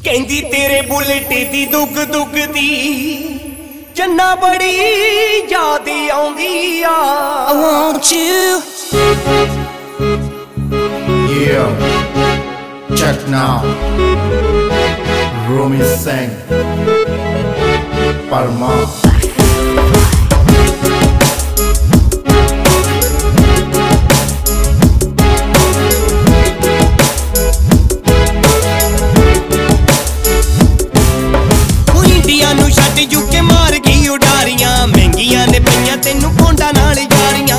ਕਹਿੰਦੀ ਤੇਰੇ ਬੁਲਟ ਦੀ ਦੁੱਗ ਦੁੱਗ ਦੀ ਚੰਨਾ ਬੜੀ ਯਾਦ ਆਉਂਦੀ ਆ। I want you. Yeah, check now. Rumi Singh, Parma. UK ਮਾਰ ਗਈ ਉਡਾਰੀਆਂ ਮਹਿੰਗੀਆਂ ਨੇ ਪਈਆਂ ਤੈਨੂੰ ਪੌਂਡਾਂ ਨਾਲ ਯਾਰੀਆਂ।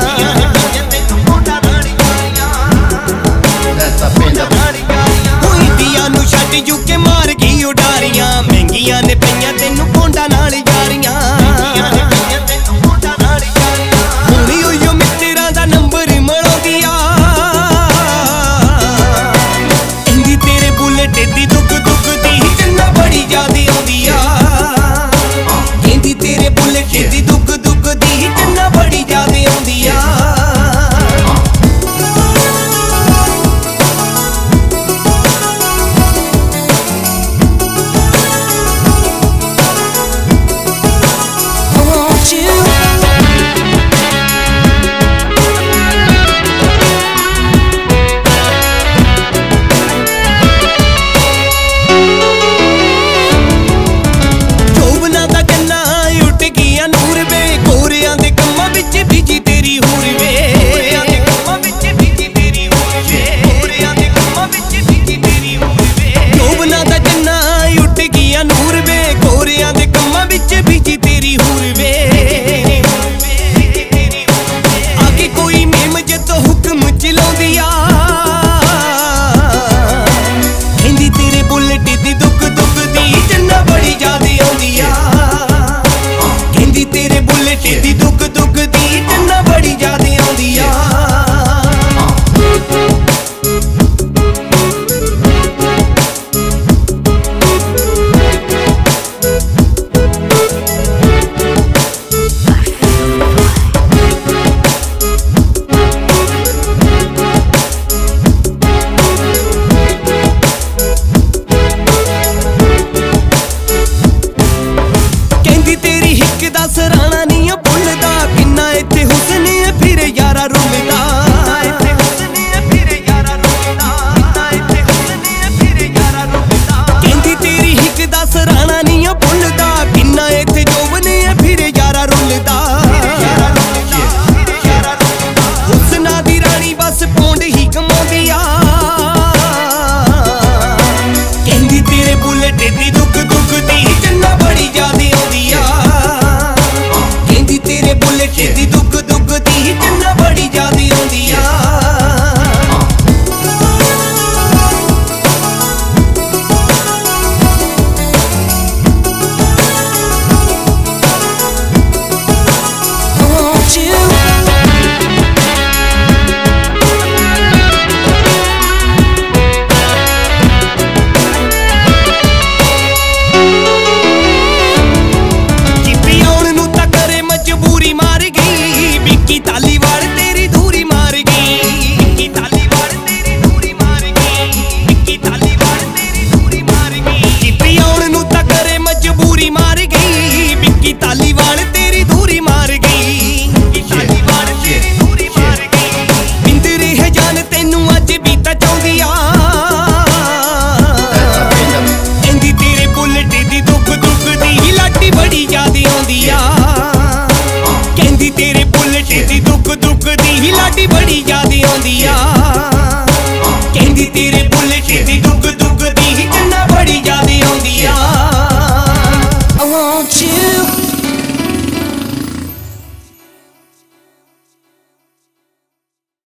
ਇੰਡੀਆ ਨੂੰ ਛੱਡ ਯੂਕੇ ਮਾਰ ਗਈ ਉਡਾਰੀਆਂ ਮਹਿੰਗੀਆਂ ਨੇ ਪਈਆਂ ਤੈਨੂੰ ਪੌਂਡਾਂ ਨਾਲ ਯਾਰੀਆਂ। ਹੁਣੀ ਉਈਓ ਮਿੱਤਰਾਂ ਦਾ ਨੰਬਰ ਮਿਲਾਉਂਦੀ ਆ। ਕਹਿੰਦੀ ਤੇਰੇ ਬੁਲਟ ਦੀ ਦੁੱਗ ਦੁੱਗ ਦੀ ਚੰਨਾ ਬੜੀ ਯਾਦ ਆਉਂਦੀ ਆ। ਤੇਰੇ ਬੁਲਟ ਦੀ ਦੁੱਗ ਦੁੱਗ ਦੀ ਚੰਨਾ ਬੜੀ ਯਾਦ ਆਉਂਦੀ ਆ। ਕਹਿੰਦੀ ਤੇਰੇ ਬੁਲਟ ਦੀ ਦੁੱਗ ਦੁੱਗ ਦੀ ਲਾਡੀ ਬੜੀ ਯਾਦ ਆਉਂਦੀ ਆ।